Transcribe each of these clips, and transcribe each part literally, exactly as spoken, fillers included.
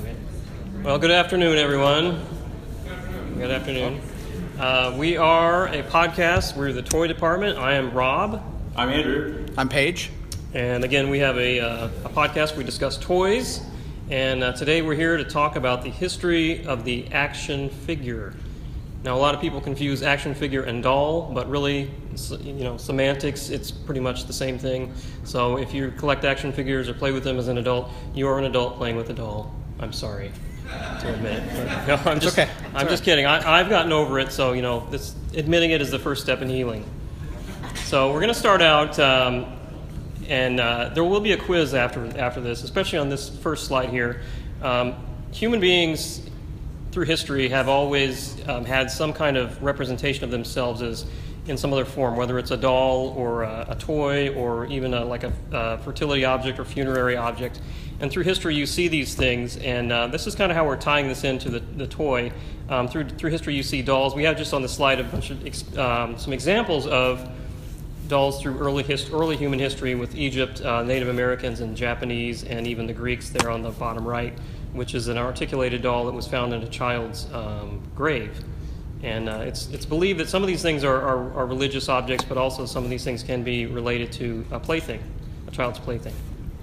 Okay. Well, good afternoon, everyone. Good afternoon. Uh, we are a podcast. We're the Toy Department. I am Rob. I'm Andrew. I'm Paige. And again, we have a, uh, a podcast where we discuss toys. And uh, today we're here to talk about the history of the action figure. Now, a lot of people confuse action figure and doll, but really, you know, semantics, it's pretty much the same thing. So if you collect action figures or play with them as an adult, you are an adult playing with a doll. I'm sorry to admit it. But, no, I'm just, okay. I'm just kidding. I, I've gotten over it, so, you know, this, admitting it is the first step in healing. So we're going to start out, um, and uh, there will be a quiz after after this, especially on this first slide here. Um, human beings through history have always um, had some kind of representation of themselves as in some other form, whether it's a doll or a, a toy or even a, like a, a fertility object or funerary object. And through history, you see these things, and uh, this is kind of how we're tying this into the, the toy. Um, through through history, you see dolls. We have just on the slide a bunch of ex, um, some examples of dolls through early hist- early human history with Egypt, uh, Native Americans, and Japanese, and even the Greeks there on the bottom right, which is an articulated doll that was found in a child's um, grave. And uh, it's it's believed that some of these things are, are, are religious objects, but also some of these things can be related to a plaything, a child's plaything.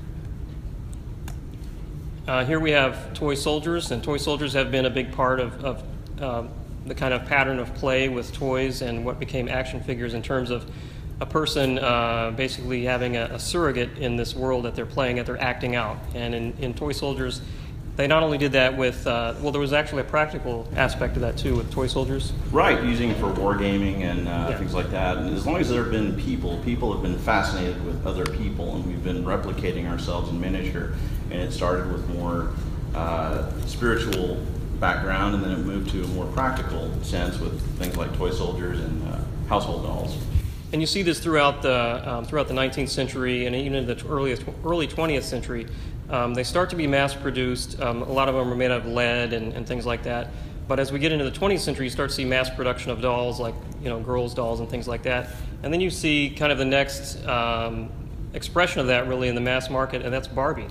Uh, here we have toy soldiers, and toy soldiers have been a big part of, of uh, the kind of pattern of play with toys and what became action figures in terms of a person uh, basically having a, a surrogate in this world that they're playing, that they're acting out. And in, in toy soldiers, they not only did that with, uh, well, there was actually a practical aspect to that too with toy soldiers. Right, using for wargaming and uh, Yeah. things like that. And as long as there have been people, people have been fascinated with other people, and we've been replicating ourselves in miniature. And it started with more uh, spiritual background, and then it moved to a more practical sense with things like toy soldiers and uh, household dolls. And you see this throughout the um, throughout the nineteenth century and even in the earliest, early twentieth century. Um, they start to be mass-produced. Um, a lot of them are made out of lead and, and things like that. But as we get into the twentieth century, you start to see mass production of dolls, like you know, girls' dolls and things like that. And then you see kind of the next um, expression of that really in the mass market, and that's Barbie.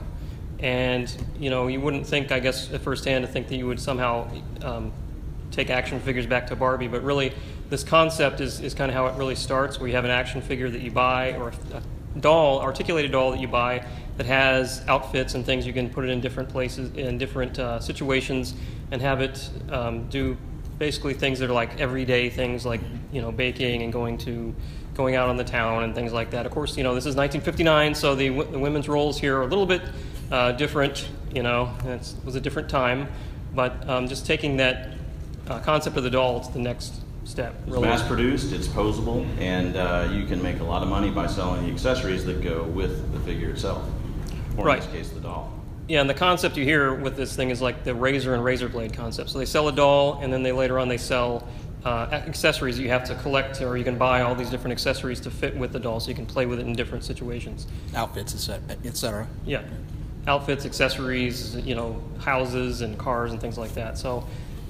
And you know, you wouldn't think, I guess, at first hand to think that you would somehow um, take action figures back to Barbie, but really, this concept is, is kind of how it really starts, where you have an action figure that you buy, or a doll, articulated doll that you buy, that has outfits and things. You can put it in different places, in different uh, situations, and have it um, do basically things that are like everyday things, like you know, baking and going to going out on the town and things like that. Of course, you know, this is nineteen fifty-nine, so the, the women's roles here are a little bit uh, different. You know, it was a different time, but um, just taking that uh, concept of the doll to the next step. It's Really. mass-produced, it's posable, and uh, you can make a lot of money by selling the accessories that go with the figure itself, or Right. in this case, the doll. Yeah, and the concept you hear with this thing is like the razor and razor blade concept. So they sell a doll, and then they later on they sell uh, accessories you have to collect, or you can buy all these different accessories to fit with the doll, so you can play with it in different situations. Outfits, et cetera. Yeah, outfits, accessories, you know, houses and cars and things like that. So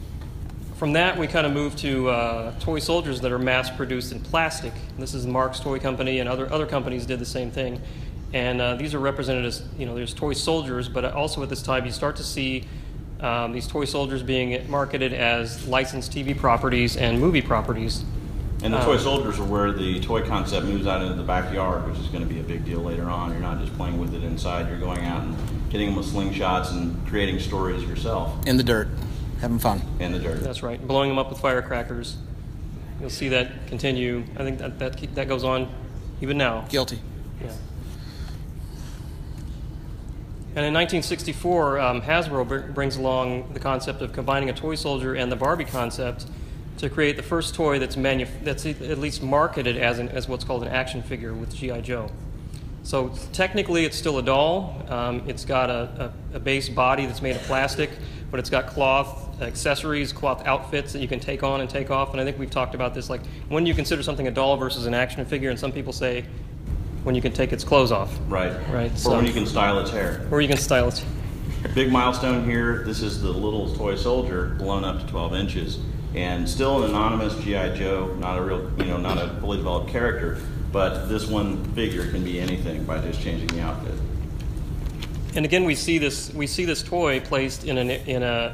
from that, we kind of move to uh, toy soldiers that are mass-produced in plastic. This is Mark's Toy Company, and other other companies did the same thing. And uh, these are represented as, you know, there's toy soldiers, but also at this time you start to see um, these toy soldiers being marketed as licensed T V properties and movie properties. And the Um, toy soldiers are where the toy concept moves out into the backyard, which is going to be a big deal later on. You're not just playing with it inside. You're going out and hitting them with slingshots and creating stories yourself In the dirt, having fun. in the dirt. That's right, blowing them up with firecrackers. You'll see that continue. I think that that, that goes on even now. Guilty. Yeah. And in nineteen sixty-four, um, Hasbro br- brings along the concept of combining a toy soldier and the Barbie concept to create the first toy that's manu- that's at least marketed as an, as what's called an action figure with G I Joe. So technically, it's still a doll. Um, it's got a, a, a base body that's made of plastic, but it's got cloth accessories, cloth outfits that you can take on and take off. And I think we've talked about this, like when you consider something a doll versus an action figure, and some people say when you can take its clothes off. Right. Right, Or so- when you can style its hair. Or you can style it. Big milestone here. This is the little toy soldier blown up to twelve inches, and still an anonymous G I Joe, not a real, you know, not a fully developed character. But this one figure can be anything by just changing the outfit. and again, we see this we see this toy placed in an in a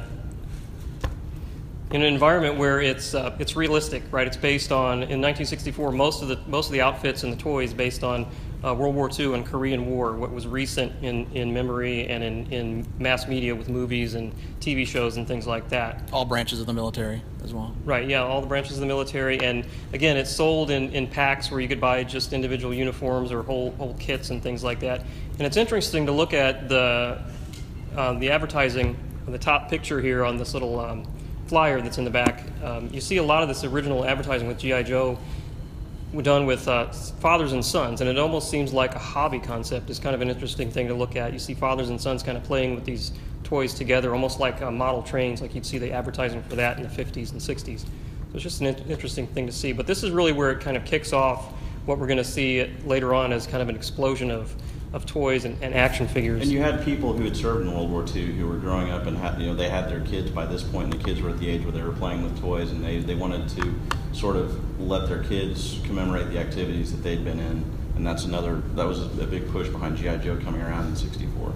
in an environment where it's uh, it's realistic, right? It's based on, in nineteen sixty-four, most of the most of the outfits and the toys based on uh, World War Two and Korean War, what was recent in, in memory and in, in mass media with movies and T V shows and things like that. All branches of the military as well. Right, yeah, all the branches of the military, and again, it's sold in, in packs where you could buy just individual uniforms or whole whole kits and things like that. And it's interesting to look at the um, the advertising, the top picture here on this little um, flyer that's in the back. Um, you see a lot of this original advertising with G I. Joe done with uh, fathers and sons, and it almost seems like a hobby concept. It's kind of an interesting thing to look at. You see fathers and sons kind of playing with these toys together, almost like uh, model trains, like you'd see the advertising for that in the fifties and sixties. So it's just an in- interesting thing to see. But this is really where it kind of kicks off what we're going to see later on as kind of an explosion of of toys and, and action figures. And you had people who had served in World War Two who were growing up and had, you know, they had their kids by this point, and the kids were at the age where they were playing with toys, and they, they wanted to sort of let their kids commemorate the activities that they'd been in. And that's another, that was a big push behind G I. Joe coming around in sixty-four.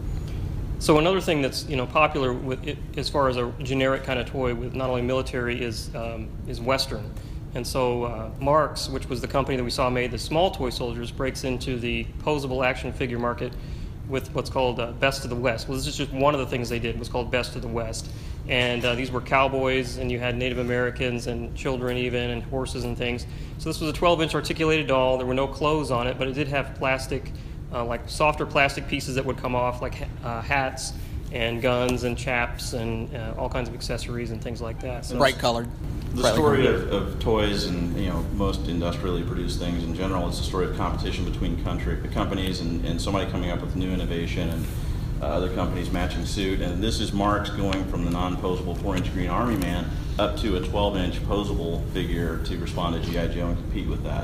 So another thing that's, you know, popular with it, as far as a generic kind of toy with not only military, is um, is Western. And so uh, Marx, which was the company that we saw made the small toy soldiers, breaks into the posable action figure market with what's called uh, Best of the West. Well, this is just one of the things they did, was called Best of the West. And uh, these were cowboys, and you had Native Americans and children even, and horses and things. So this was a twelve inch articulated doll. There were no clothes on it, but it did have plastic, uh, like softer plastic pieces that would come off, like uh, hats and guns and chaps and uh, all kinds of accessories and things like that. So Bright colored. The Brightly story colored. of, of toys and, you know, most industrially produced things in general, it's a story of competition between country companies and, and somebody coming up with new innovation and uh, other companies matching suit. And this is Marx going from the non-posable four inch Green Army Man up to a twelve inch posable figure to respond to G I. Joe and compete with that.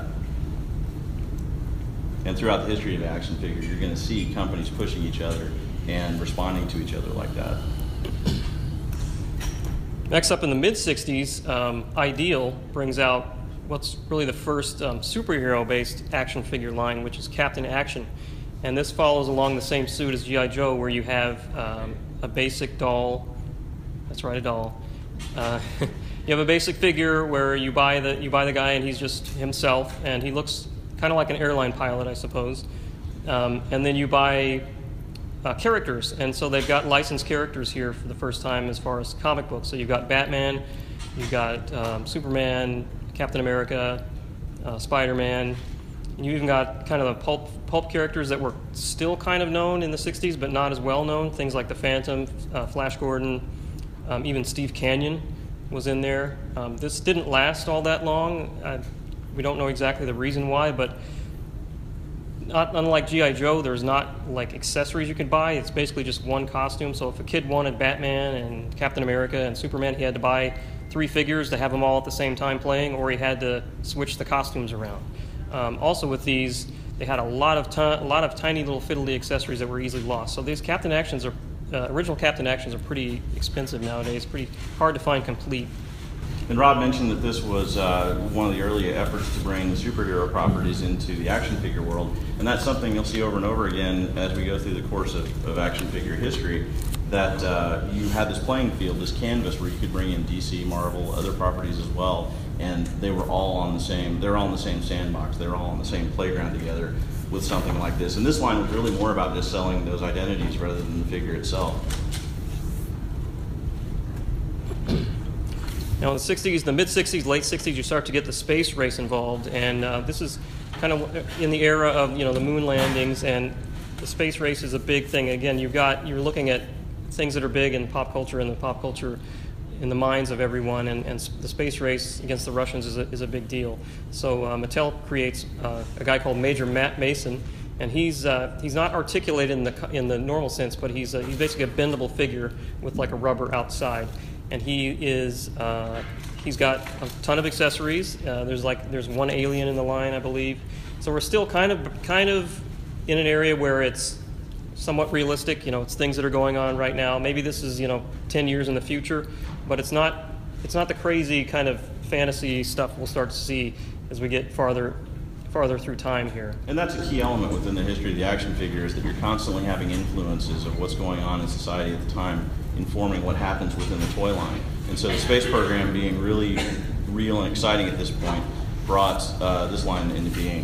And throughout the history of action figures, you're going to see companies pushing each other and responding to each other like that. Next up, in the mid sixties, um, Ideal brings out what's really the first um, superhero-based action figure line, which is Captain Action. And this follows along the same suit as G I. Joe, where you have um, a basic doll. That's right, a doll. Uh, you have a basic figure where you buy the you buy the guy, and he's just himself, and he looks kind of like an airline pilot, I suppose. Um, and then you buy Uh, characters, and so they've got licensed characters here for the first time as far as comic books. So you've got Batman, you've got um, Superman, Captain America, uh, Spider-Man, and you even got kind of the pulp pulp characters that were still kind of known in the sixties but not as well known, things like the Phantom, uh, Flash Gordon, um, even Steve Canyon was in there. Um, this didn't last all that long. Uh, we don't know exactly the reason why, but Not unlike G I. Joe, there's not like accessories you could buy. It's basically just one costume. So if a kid wanted Batman and Captain America and Superman, he had to buy three figures to have them all at the same time playing, or he had to switch the costumes around. Um, also with these, they had a lot of ton, a lot of tiny little fiddly accessories that were easily lost. So these Captain Actions are uh, original Captain Actions are pretty expensive nowadays. Pretty hard to find complete. And Rob mentioned that this was uh, one of the early efforts to bring superhero properties into the action figure world. And that's something you'll see over and over again as we go through the course of, of action figure history, that uh, you had this playing field, this canvas where you could bring in D C, Marvel, other properties as well, and they were all on the same, they're all in the same sandbox, they were all on the same playground together with something like this. And this line was really more about just selling those identities rather than the figure itself. Now in the sixties, the mid-sixties, late sixties, you start to get the space race involved, and uh, this is kind of in the era of, you know, the moon landings, and the space race is a big thing. Again, you've got, you're looking at things that are big in pop culture, and the pop culture in the minds of everyone, and, and the space race against the Russians is a, is a big deal. So uh, Mattel creates uh, a guy called Major Matt Mason, and he's uh, he's not articulated in the in the normal sense, but he's a, he's basically a bendable figure with like a rubber outside. And he is, uh, he's got a ton of accessories. Uh, there's like, there's one alien in the line, I believe. So we're still kind of, kind of in an area where it's somewhat realistic. You know, it's things that are going on right now. Maybe this is, you know, ten years in the future, but it's not, it's not the crazy kind of fantasy stuff we'll start to see as we get farther farther through time here. And that's a key element within the history of the action figure, is that you're constantly having influences of what's going on in society at the time, informing what happens within the toy line. And so the space program, being really real and exciting at this point, brought uh, this line into being.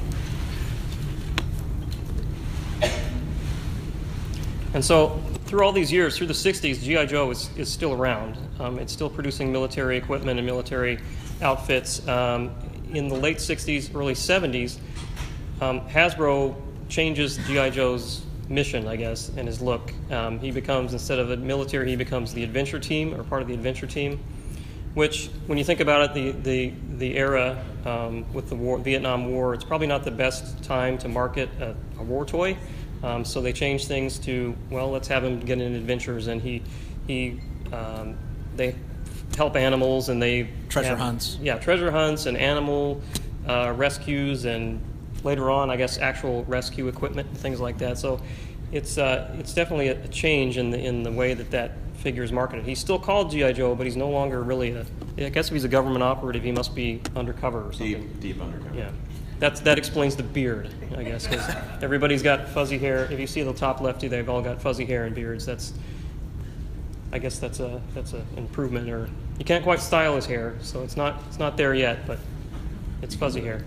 And so through all these years, through the sixties, G I. Joe is, is still around. Um, it's still producing military equipment and military outfits. Um, in the late sixties, early seventies, um, Hasbro changes G I. Joe's mission, I guess, and his look. Um, he becomes, instead of a military, he becomes the adventure team, or part of the adventure team, which, when you think about it, the, the, the era um, with the war, Vietnam War, it's probably not the best time to market a, a war toy. Um, so they changed things to, well, let's have him get in adventures, and he, he, um, they help animals, and they Treasure have, hunts. Yeah, treasure hunts and animal uh, rescues, and later on, I guess, actual rescue equipment and things like that. So it's uh, it's definitely a change in the in the way that that figure is marketed. He's still called G I. Joe, but he's no longer really a. I guess if he's a government operative, he must be undercover or something. Deep, deep undercover. Yeah. That's, that explains the beard, I guess, because everybody's got fuzzy hair. If you see the top lefty, they've all got fuzzy hair and beards. That's, I guess that's a that's an improvement. Or you can't quite style his hair, so it's not it's not there yet, but it's fuzzy hair.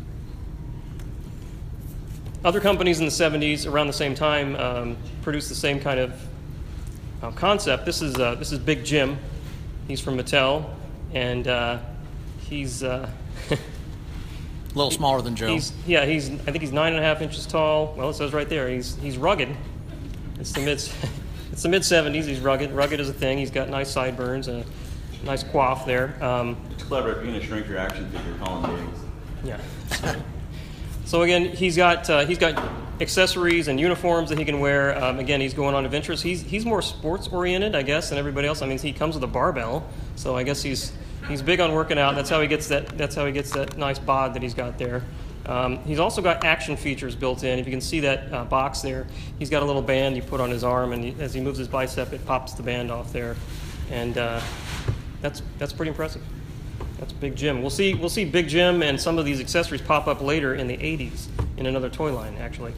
Other companies in the seventies, around the same time, um, produced the same kind of uh, concept. This is uh, this is Big Jim. He's from Mattel, and uh, he's. Uh, A little smaller than Joe. He's, yeah, he's. I think he's nine and a half inches tall. Well, it says right there. He's he's rugged. It's the mid. It's the mid seventies. He's rugged. Rugged is a thing. He's got nice sideburns and a nice coif there. Um, It's clever. If you're going to shrink your action figure, call him big. yeah. So, so again, he's got uh, he's got accessories and uniforms that he can wear. Um, again, he's going on adventures. He's he's more sports oriented, I guess, than everybody else. I mean, he comes with a barbell, so I guess he's. He's big on working out. That's how he gets that. That's how he gets that nice bod that he's got there. Um, he's also got action features built in. If you can see that uh, box there, he's got a little band you put on his arm, and he, as he moves his bicep, it pops the band off there, and uh, that's that's pretty impressive. That's Big Jim. We'll see. We'll see Big Jim and some of these accessories pop up later in the eighties in another toy line, actually.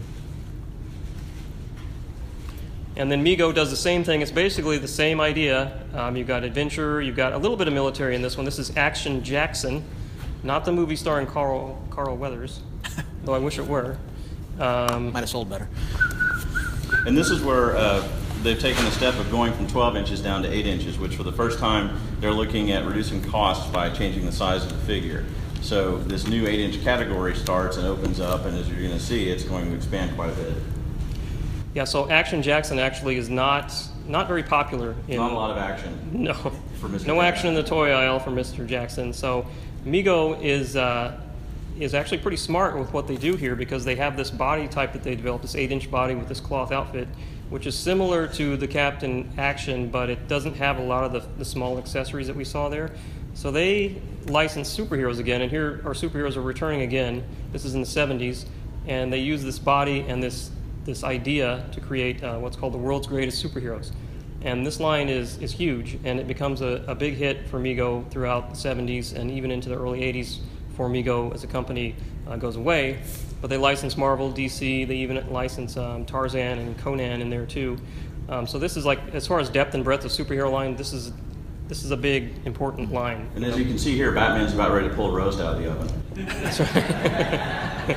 And then Mego does the same thing. It's basically the same idea. Um, you've got adventure. You've got a little bit of military in this one. This is Action Jackson, not the movie starring Carl Carl Weathers, though I wish it were. Um, Might have sold better. And this is where uh, they've taken the step of going from twelve inches down to eight inches, which for the first time they're looking at reducing costs by changing the size of the figure. So this new eight inch category starts and opens up, and as you're going to see, it's going to expand quite a bit. yeah. So Action Jackson actually is not not very popular. In, Not a lot of action. No, For Mister no Jackson. action in the toy aisle for Mister Jackson. So Mego is uh, is actually pretty smart with what they do here, because they have this body type that they developed, this eight inch body with this cloth outfit, which is similar to the Captain Action, but it doesn't have a lot of the, the small accessories that we saw there. So they license superheroes again, and here our superheroes are returning again. This is in the seventies, and they use this body and this this idea to create uh, what's called the world's greatest superheroes. And this line is, is huge, and it becomes a, a big hit for Mego throughout the seventies and even into the early eighties before Mego as a company uh, goes away. But they license Marvel, D C, they even license um, Tarzan and Conan in there too. Um, so this is like, as far as depth and breadth of superhero line, this is this is a big, important line. And as you can see here, Batman's about ready to pull a roast out of the oven. That's right.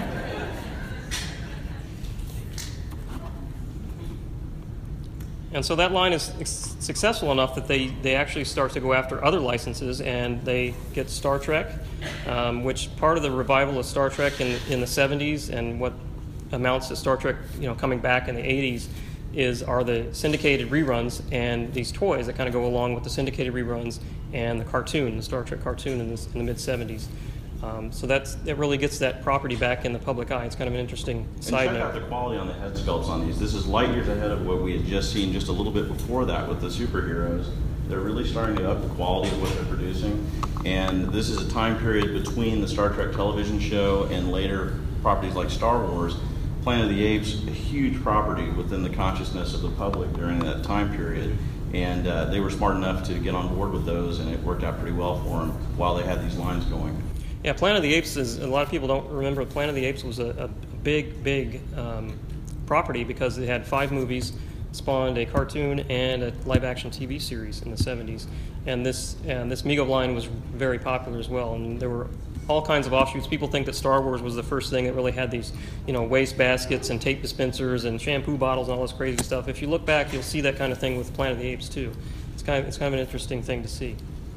And so that line is ex- successful enough that they, they actually start to go after other licenses, and they get Star Trek, um, which part of the revival of Star Trek in, in the seventies and what amounts to Star Trek, you know, coming back in the eighties is are the syndicated reruns and these toys that kind of go along with the syndicated reruns and the cartoon, the Star Trek cartoon in, this, in the mid seventies. Um, so that's it really gets that property back in the public eye. It's kind of an interesting And side check note. out the quality on the head sculpts on these. This is light years ahead of what we had just seen just a little bit before that with the superheroes. They're really starting to up the quality of what they're producing. And this is a time period between the Star Trek television show and later properties like Star Wars. Planet of the Apes, a huge property within the consciousness of the public during that time period. And uh, they were smart enough to get on board with those, and it worked out pretty well for them while they had these lines going. Yeah, Planet of the Apes is, a lot of people don't remember, Planet of the Apes was a, a big, big um, property because it had five movies, spawned a cartoon and a live-action T V series in the seventies. And this and this Mego line was very popular as well. And there were all kinds of offshoots. People think that Star Wars was the first thing that really had these, you know, waste baskets and tape dispensers and shampoo bottles and all this crazy stuff. If you look back, you'll see that kind of thing with Planet of the Apes too. It's kind of, it's kind of an interesting thing to see.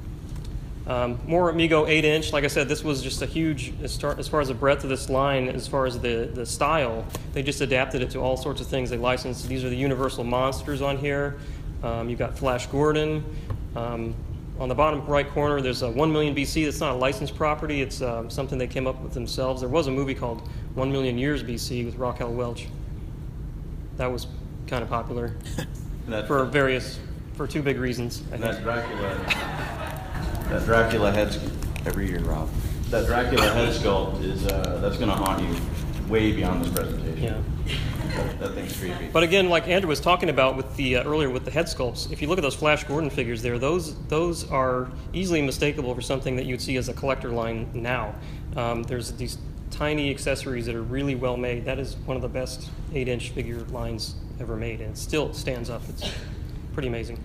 Um, more Mego eight inch. Like I said, this was just a huge, as far, as far as the breadth of this line, as far as the, the style, they just adapted it to all sorts of things. They licensed, these are the Universal monsters on here. Um, you've got Flash Gordon. Um, on the bottom right corner, there's a one million B C. That's not a licensed property. It's um, something they came up with themselves. There was a movie called one million years B C with Raquel Welch. That was kind of popular for various, for two big reasons. I And think. that Dracula, that Dracula head sculpt, every year, Rob. That Dracula head sculpt is, uh, that's going to haunt you way beyond this presentation. Yeah. That, that thing's creepy. But again, like Andrew was talking about with the uh, earlier with the head sculpts, if you look at those Flash Gordon figures there, those those are easily mistakable for something that you'd see as a collector line now. Um, there's these tiny accessories that are really well made. That is one of the best eight inch figure lines ever made, and it still stands up. It's pretty amazing.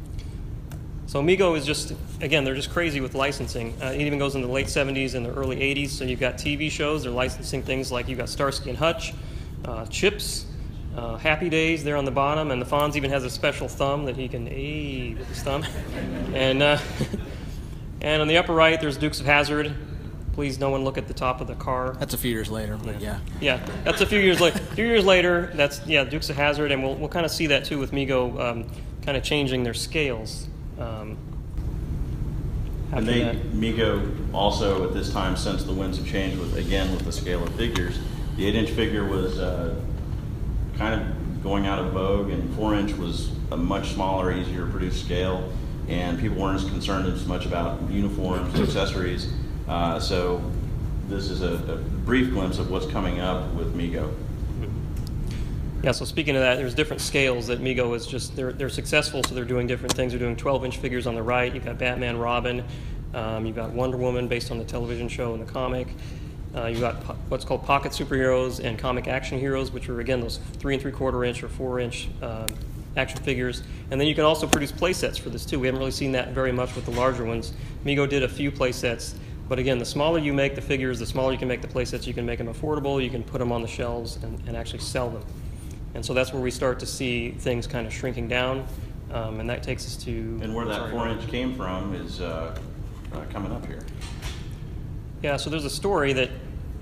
So Mego is just, again, they're just crazy with licensing. Uh, it even goes in the late seventies and the early eighties. So you've got T V shows. They're licensing things like you've got Starsky and Hutch, uh, Chips, uh, Happy Days there on the bottom. And the Fonz even has a special thumb that he can aid with his thumb. And, uh, and on the upper right, there's Dukes of Hazzard. Please, no one look at the top of the car. That's a few years later, but yeah. Yeah, that's a few years later. A few years later, that's, yeah, Dukes of Hazzard. And we'll, we'll kind of see that, too, with Mego um, kind of changing their scales. Um, And they, that. Mego also at this time, since the winds have changed with, again, with the scale of figures, the eight inch figure was uh, kind of going out of vogue, and four inch was a much smaller, easier to produce scale, and people weren't as concerned as much about uniforms, accessories. Uh, so this is a, a brief glimpse of what's coming up with Mego. Yeah, so speaking of that, there's different scales that Mego is just, they're, they're successful, so they're doing different things. They're doing twelve inch figures on the right. You've got Batman, Robin. Um, you've got Wonder Woman based on the television show and the comic. Uh, you've got po- what's called pocket superheroes and comic action heroes, which are, again, those three and three quarter inch or four inch um, action figures. And then you can also produce play sets for this, too. We haven't really seen that very much with the larger ones. Mego did a few play sets. But again, the smaller you make the figures, the smaller you can make the play sets. You can make them affordable. You can put them on the shelves and, and actually sell them. And so that's where we start to see things kind of shrinking down, um, and that takes us to... And where that sorry, four inch came from is uh, uh, coming up here. Yeah, so there's a story that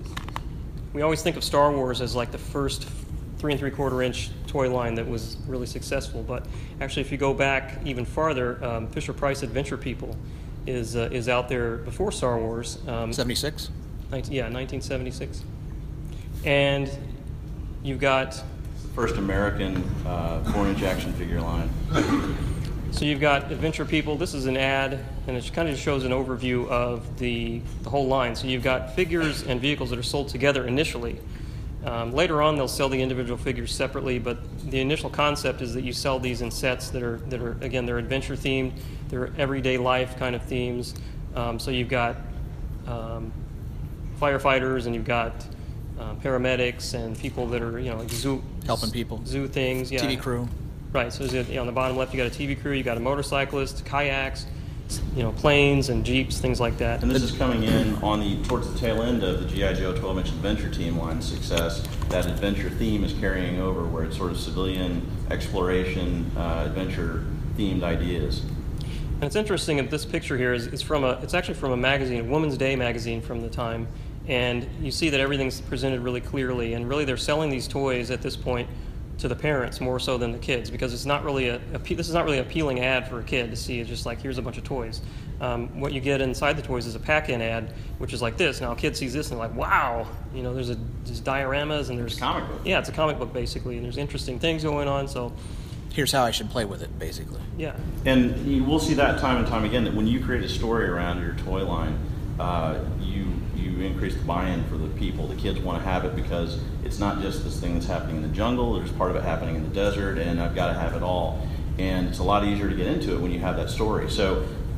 we always think of Star Wars as like the first three and three quarter inch toy line that was really successful. But actually, if you go back even farther, um, Fisher-Price Adventure People is uh, is out there before Star Wars. Um, seventy-six? nineteen, yeah, nineteen seventy-six. And you've got... First American uh, four inch action figure line. So you've got Adventure People. This is an ad, and it kind of just shows an overview of the, the whole line. So you've got figures and vehicles that are sold together initially. Um, later on, they'll sell the individual figures separately, but the initial concept is that you sell these in sets that are, that are again, they're adventure themed, they're everyday life kind of themes. Um, so you've got um, firefighters, and you've got um, paramedics, and people that are, you know, like zoo Helping people. zoo things. Yeah. T V crew. Right. So there's a, you know, on the bottom left, you got a T V crew, you got a motorcyclist, kayaks, you know, planes and jeeps, things like that. And this is coming in on the towards the tail end of the G I Joe twelve inch Adventure Team line success. That adventure theme is carrying over, where it's sort of civilian exploration, uh, adventure themed ideas. And it's interesting that this picture here is, is from a, it's actually from a magazine, a Woman's Day magazine from the time. And you see that everything's presented really clearly. And really, they're selling these toys at this point to the parents more so than the kids, because it's not really a, a this is not really an appealing ad for a kid to see. It's just like, here's a bunch of toys. Um, what you get inside the toys is a pack-in ad, which is like this. Now a kid sees this and they're like, wow, you know, there's a there's dioramas and there's It's a comic book. Yeah, it's a comic book basically, and there's interesting things going on. So Here's how I should play with it, basically. yeah, And you will see that time and time again, that when you create a story around your toy line, uh, you you increase the buy-in for the people. The kids want to have it because it's not just this thing that's happening in the jungle. There's part of it happening in the desert, and I've got to have it all. And it's a lot easier to get into it when you have that story. So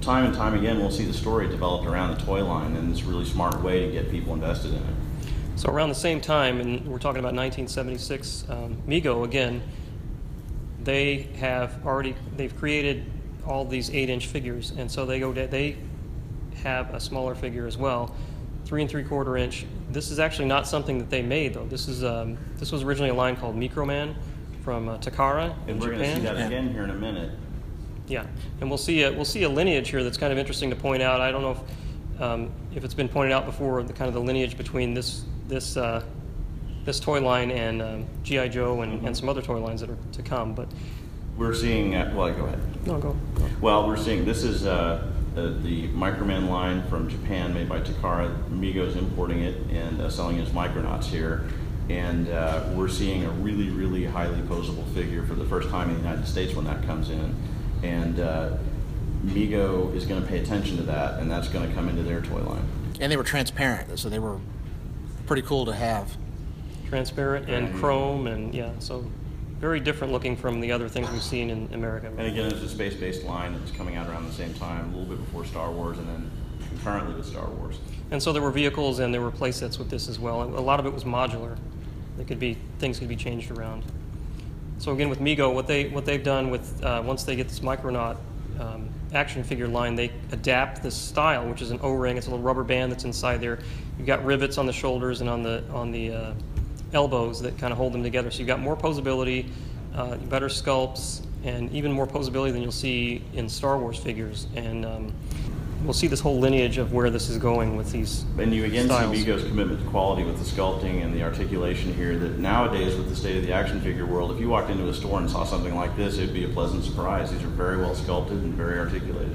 time and time again, we'll see the story developed around the toy line, and it's a really smart way to get people invested in it. So around the same time, and we're talking about nineteen seventy-six, um, Mego again, they have already, they've created all these eight-inch figures, and so they go, they have a smaller figure as well, three and three-quarter inch. This is actually not something that they made, though. This is um, this was originally a line called Microman from uh, Takara in And we're going to Japan. see that again here in a minute. Yeah, and we'll see a, we'll see a lineage here that's kind of interesting to point out. I don't know if um, if it's been pointed out before, the kind of the lineage between this this uh, this toy line and um, G I Joe and, Mm-hmm. and some other toy lines that are to come. But We're seeing, uh, well, go ahead. no, go. go. Well, we're seeing, this is uh, uh, the Microman line from Japan made by Takara. Mego's importing it and uh, selling it as Micronauts here. And uh, we're seeing a really, really highly posable figure for the first time in the United States when that comes in. And uh, Mego is going to pay attention to that, and that's going to come into their toy line. And they were transparent, so they were pretty cool to have. Transparent and chrome, and yeah, so very different looking from the other things we've seen in America. And again, it's a space-based line that's coming out around the same time, a little bit before Star Wars, and then concurrently with Star Wars. And so there were vehicles and there were play sets with this as well. And a lot of it was modular. It could be, things could be changed around. So again, with Mego, what they what they've done with uh, once they get this Micronaut um, action figure line, they adapt this style, which is an O-ring. It's a little rubber band that's inside there. You've got rivets on the shoulders and on the on the uh, elbows that kind of hold them together. So you've got more posability, uh, better sculpts, and even more posability than you'll see in Star Wars figures. And um, we'll see this whole lineage of where this is going with these And you again styles. see Mego's commitment to quality with the sculpting and the articulation here, that nowadays with the state of the action figure world, if you walked into a store and saw something like this, it would be a pleasant surprise. These are very well sculpted and very articulated.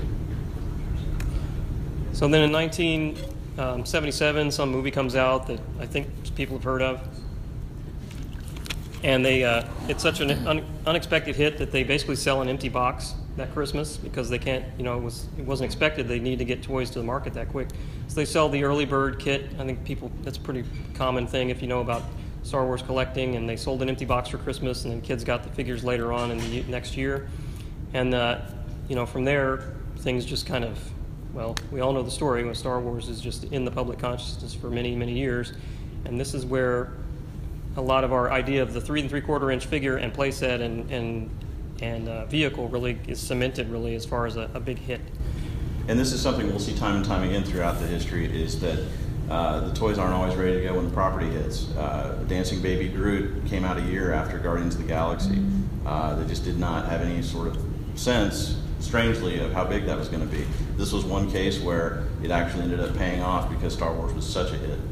So then in nineteen seventy-seven, some movie comes out that I think people have heard of. And they, uh, it's such an un unexpected hit that they basically sell an empty box that Christmas because they can't, you know, it, was, it wasn't expected. They need to get toys to the market that quick. So they sell the early bird kit. I think people, that's a pretty common thing if you know about Star Wars collecting. And they sold an empty box for Christmas, and then kids got the figures later on in the next year. And, uh, you know, from there, things just kind of, well, we all know the story when Star Wars is just in the public consciousness for many, many years. And this is where a lot of our idea of the three and three quarter inch figure and playset and and and uh, vehicle really is cemented really as far as a, a big hit. And this is something we'll see time and time again throughout the history, is that uh, the toys aren't always ready to go when the property hits. Uh, Dancing Baby Groot came out a year after Guardians of the Galaxy. Uh, they just did not have any sort of sense, strangely, of how big that was going to be. This was one case where it actually ended up paying off because Star Wars was such a hit.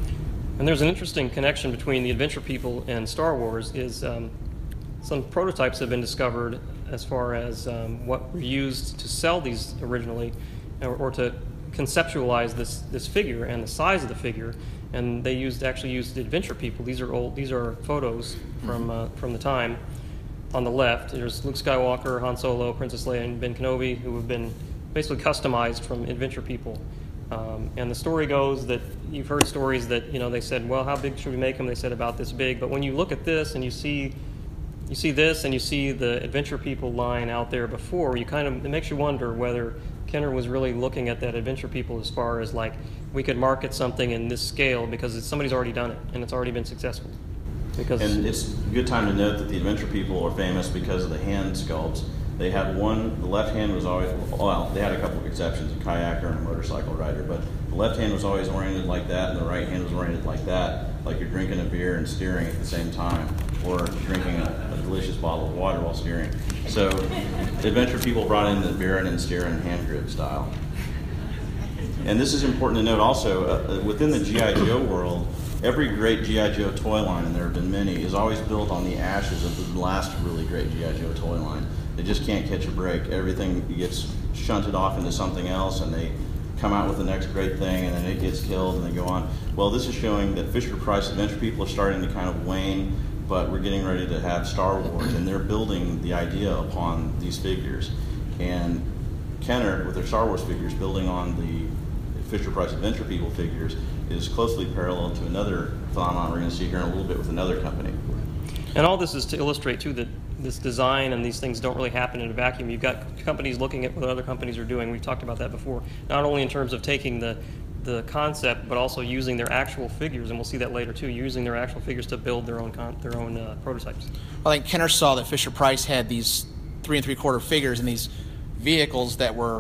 And there's an interesting connection between the Adventure People and Star Wars. Is um, some prototypes have been discovered as far as um, what were used to sell these originally, or, or to conceptualize this this figure and the size of the figure. And they used actually used the Adventure People. These are old. These are photos from uh, from the time. On the left, there's Luke Skywalker, Han Solo, Princess Leia, and Ben Kenobi, who have been basically customized from Adventure People. Um, and the story goes that you've heard stories that, you know, they said, well, how big should we make them? They said about this big. But when you look at this and you see you see this and you see the Adventure People line out there before, you kind of, it makes you wonder whether Kenner was really looking at that Adventure People as far as like, we could market something in this scale because it's, somebody's already done it and it's already been successful. Because And it's a good time to note that the Adventure People are famous because of the hand sculpts. They had one, the left hand was always, well, they had a couple of exceptions, a kayaker and a motorcycle rider, but the left hand was always oriented like that and the right hand was oriented like that, like you're drinking a beer and steering at the same time, or drinking a, a delicious bottle of water while steering. So the Adventure People brought in the beer and steering hand grip style. And this is important to note also, uh, within the G I Joe world, every great G I Joe toy line, and there have been many, is always built on the ashes of the last really great G I Joe toy line. They just can't catch a break. Everything gets shunted off into something else, and they come out with the next great thing, and then it gets killed, and they go on. Well, this is showing that Fisher-Price Adventure People are starting to kind of wane, but we're getting ready to have Star Wars, and they're building the idea upon these figures. And Kenner, with their Star Wars figures, building on the Fisher-Price Adventure People figures, is closely parallel to another phenomenon we're going to see here in a little bit with another company. And all this is to illustrate, too, that this design and these things don't really happen in a vacuum. You've got companies looking at what other companies are doing. We've talked about that before. Not only in terms of taking the the concept, but also using their actual figures, and we'll see that later too. Using their actual figures to build their own con their own uh, prototypes. I think Kenner saw that Fisher Price had these three and three quarter figures and these vehicles that were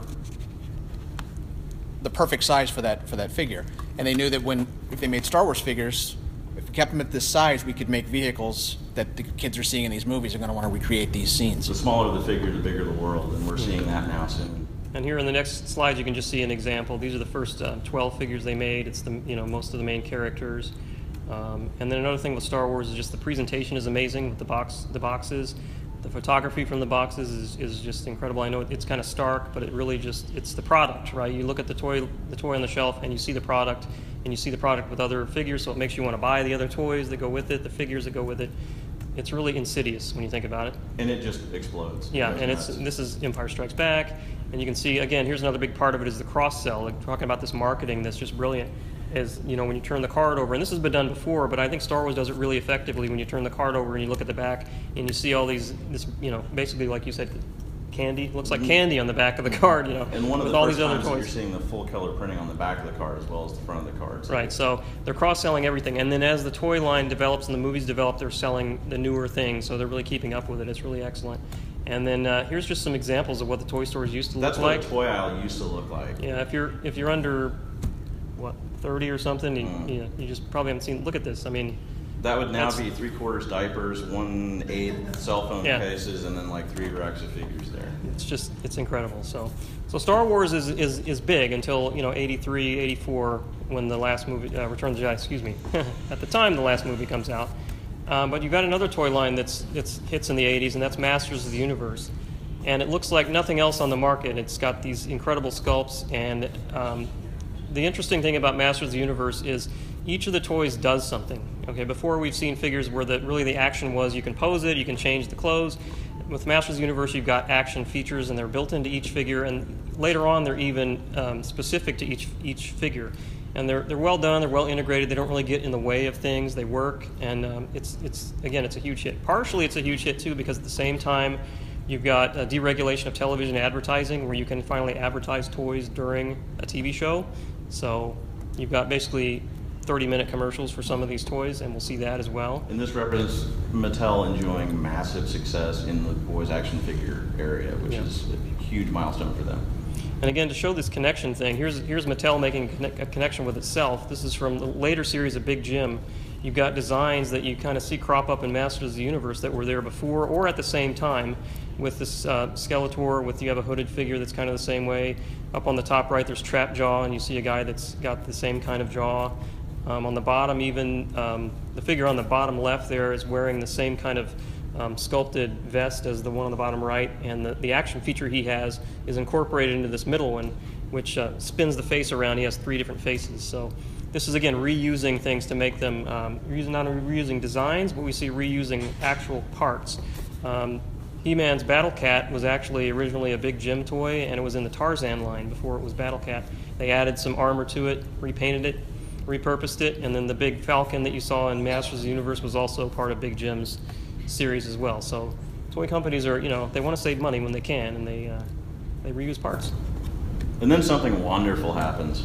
the perfect size for that for that figure, and they knew that when if they made Star Wars figures, if we kept them at this size, we could make vehicles that the kids are seeing in these movies are going to want to recreate these scenes. The smaller the figure, the bigger the world, and we're seeing that now soon. And here in the next slide, you can just see an example. These are the first uh, twelve figures they made. It's the you know most of the main characters. Um, and then another thing with Star Wars is just the presentation is amazing with the box, the boxes. The photography from the boxes is, is just incredible. I know it's kind of stark, but it really just it's the product, right? You look at the toy, the toy on the shelf, and you see the product, and you see the product with other figures, so it makes you want to buy the other toys that go with it, the figures that go with it. It's really insidious when you think about it. And it just explodes. Yeah, It and it's nuts. this is Empire Strikes Back, and you can see again. Here's another big part of it is the cross sell. Like talking about this marketing that's just brilliant. Is you know when you turn the card over, and this has been done before, but I think Star Wars does it really effectively when you turn the card over and you look at the back and you see all these this you know basically like you said, candy looks like candy on the back of the card. You know, And one of with the all first these other times that you're toys. seeing the full color printing on the back of the card as well as the front of the card. So Right, so they're cross-selling everything, and then as the toy line develops and the movies develop, they're selling the newer things, so they're really keeping up with it. It's really excellent. And then uh, here's just some examples of what the toy stores used to That's look what like. a toy aisle used to look like. Yeah, if you're if you're under what thirty or something, you, Mm. you, know, you just probably haven't seen. Look at this. I mean, That would now That's- be three quarters diapers, one eighth cell phone Yeah. cases, and then like three racks of figures there. it's just it's incredible. So so Star Wars is is, is big until you know eighty-three, eighty-four when the last movie uh, Return of the Jedi. Excuse me. At the time the last movie comes out, um, but you've got another toy line that's that's hits in the eighties, and that's Masters of the Universe. And it looks like nothing else on the market. It's got these incredible sculpts, and um, the interesting thing about Masters of the Universe is each of the toys does something. Okay, before we've seen figures where the, really the action was you can pose it, you can change the clothes. With Masters of the Universe, you've got action features, and they're built into each figure, and later on they're even um, specific to each each figure. And they're they're well done, they're well integrated, they don't really get in the way of things, they work, and um, it's it's again it's a huge hit. Partially it's a huge hit too because at the same time you've got a deregulation of television advertising where you can finally advertise toys during a T V show. So you've got basically thirty minute commercials for some of these toys, and we'll see that as well. And this represents Mattel enjoying massive success in the boys action figure area, which Yeah. is a huge milestone for them. And again, to show this connection thing, here's here's Mattel making a conne- a connection with itself. This is from the later series of Big Jim. You've got designs that you kind of see crop up in Masters of the Universe that were there before or at the same time. With this uh, Skeletor, with you have a hooded figure that's kind of the same way. Up on the top right, there's Trap Jaw, and you see a guy that's got the same kind of jaw. Um, on the bottom, even um, the figure on the bottom left there is wearing the same kind of um, sculpted vest as the one on the bottom right, and the, the action feature he has is incorporated into this middle one, which uh, spins the face around. He has three different faces. So this is again reusing things to make them um, reusing, not only reusing designs, but we see reusing actual parts. Um, He-Man's Battle Cat was actually originally a Big Jim toy, and it was in the Tarzan line before it was Battle Cat. They added some armor to it, repainted it, repurposed it, and then the big Falcon that you saw in Masters of the Universe was also part of Big Jim's series as well. So toy companies are, you know, they want to save money when they can, and they uh, they reuse parts. And then something wonderful happens.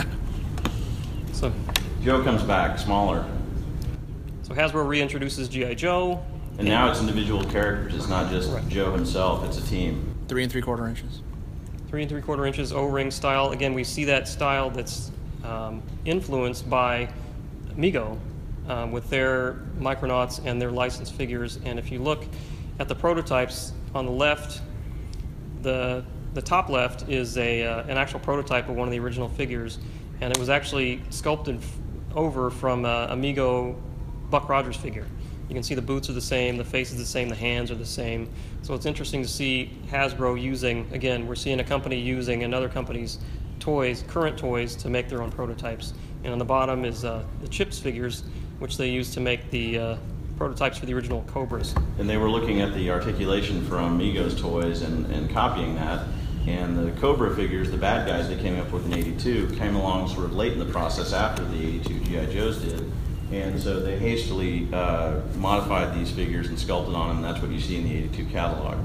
So Joe comes back smaller, so Hasbro reintroduces G I. Joe. and now it's individual characters. It's not just Right. Joe himself; it's a team. Three and three quarter inches. Three and three quarter inches O-ring style. Again, we see that style that's um, influenced by Mego um, with their Micronauts and their licensed figures. And if you look at the prototypes on the left, the the top left is a uh, an actual prototype of one of the original figures, and it was actually sculpted f- over from uh, a Mego Buck Rogers figure. You can see the boots are the same, the face is the same, the hands are the same. So it's interesting to see Hasbro using, again, we're seeing a company using another company's toys, current toys, to make their own prototypes. And on the bottom is uh, the Chips figures, which they use to make the uh, prototypes for the original Cobras. And they were looking at the articulation from Mego's toys and, and copying that. And the Cobra figures, the bad guys they came up with in eighty-two, came along sort of late in the process after the eighty-two G I. Joes did. And so they hastily uh, modified these figures and sculpted on them. And that's what you see in the eighty-two catalog.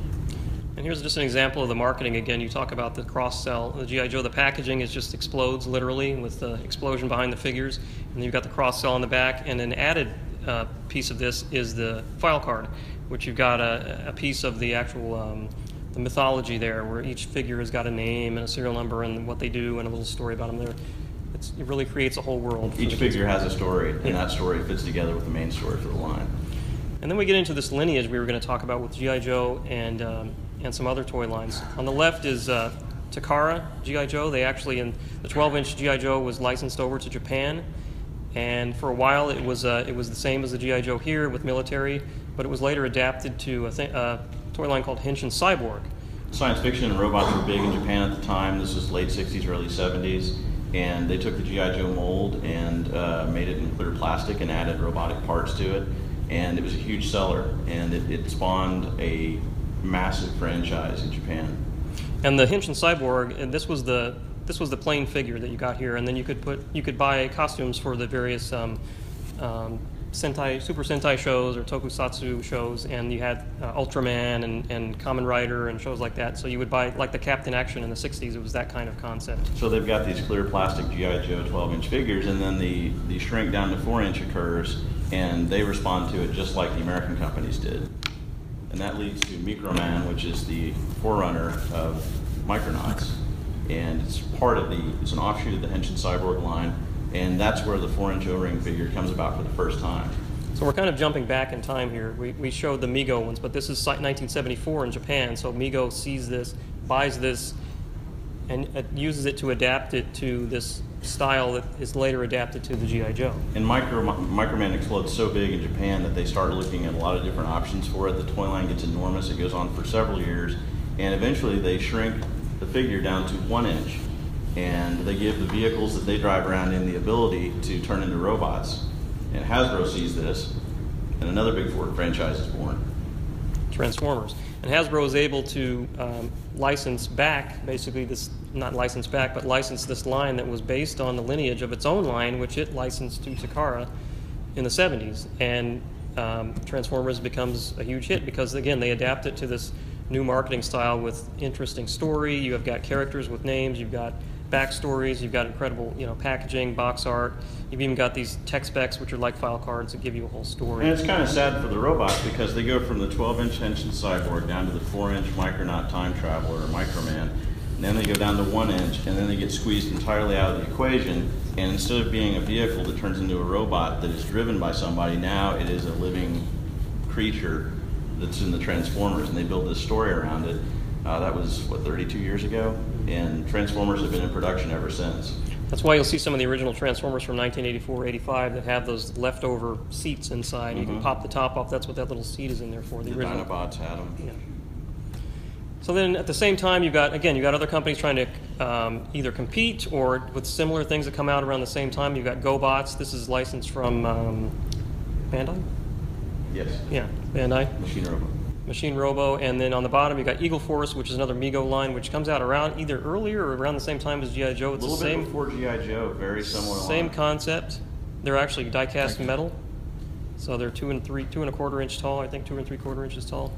And here's just an example of the marketing. Again, you talk about the cross-sell. The G I. Joe, the packaging is just explodes literally with the explosion behind the figures. And you've got the cross-sell on the back. And an added uh, piece of this is the file card, which you've got a, a piece of the actual um, the mythology there, where each figure has got a name and a serial number and what they do and a little story about them there. It's, it really creates a whole world. Each figure has a story, and that story fits together with the main story for the line. And then we get into this lineage we were going to talk about with G I. Joe and um, and some other toy lines. On the left is uh, Takara G I. Joe. They actually, in the twelve inch G I. Joe was licensed over to Japan, and for a while it was uh, it was the same as the G I. Joe here with military, but it was later adapted to a, th- a toy line called Henshin Cyborg. Science fiction and robots were big in Japan at the time. This was late sixties, early seventies. And they took the G I. Joe mold and uh, made it in clear plastic and added robotic parts to it. And it was a huge seller, and it, it spawned a massive franchise in Japan. And the Henshin Cyborg, and this was the this was the plain figure that you got here, and then you could put you could buy costumes for the various um, um, Sentai, Super Sentai shows or Tokusatsu shows, and you had uh, Ultraman and, and Kamen Rider and shows like that. So you would buy, like the Captain Action in the sixties, it was that kind of concept. So they've got these clear plastic G I. Joe twelve inch figures, and then the, the shrink down to four inch occurs, and they respond to it just like the American companies did. And that leads to Microman, which is the forerunner of Micronauts. And it's part of the, it's an offshoot of the Henshin Cyborg line. And that's where the four inch O-ring figure comes about for the first time. So we're kind of jumping back in time here. We, we showed the Mego ones, but this is nineteen seventy-four in Japan. So Mego sees this, buys this, and uh, uses it to adapt it to this style that is later adapted to the G I. Joe. And Micro, Microman explodes so big in Japan that they start looking at a lot of different options for it. The toy line gets enormous. It goes on for several years. And eventually they shrink the figure down to one inch. And they give the vehicles that they drive around in the ability to turn into robots. And Hasbro sees this, and another big Ford franchise is born. Transformers. And Hasbro is able to um, license back, basically this, not license back, but license this line that was based on the lineage of its own line, which it licensed to Takara in the seventies. And um, Transformers becomes a huge hit because, again, they adapt it to this new marketing style with interesting story. You have got characters with names, you've got backstories, you've got incredible, you know, packaging, box art. You've even got these tech specs, which are like file cards that give you a whole story. And it's kind of sad for the robots because they go from the twelve inch Henshin Cyborg down to the four inch Micronaut Time Traveler or Microman. And then they go down to one inch, and then they get squeezed entirely out of the equation. And instead of being a vehicle that turns into a robot that is driven by somebody, now it is a living creature that's in the Transformers, and they build this story around it. Uh, that was, what, thirty-two years ago? And Transformers have been in production ever since. That's why you'll see some of the original Transformers from nineteen eighty-four, eighty-five that have those leftover seats inside. Mm-hmm. You can pop the top off. That's what that little seat is in there for. The, the original. Dinobots had them. Yeah. So then at the same time, you've got, again, you've got other companies trying to um, either compete or with similar things that come out around the same time. You've got GoBots. This is licensed from um, Bandai? Yes. Yeah, Bandai. Machine Robo. Machine Robo. And then on the bottom, you've got Eagle Force, which is another Mego line, which comes out around either earlier or around the same time as G I. Joe. It's a little the bit same, before G I. Joe, very similar Same line. concept. They're actually die-cast metal. So they're two and three, two and a quarter inch tall, I think two and three quarter inches tall.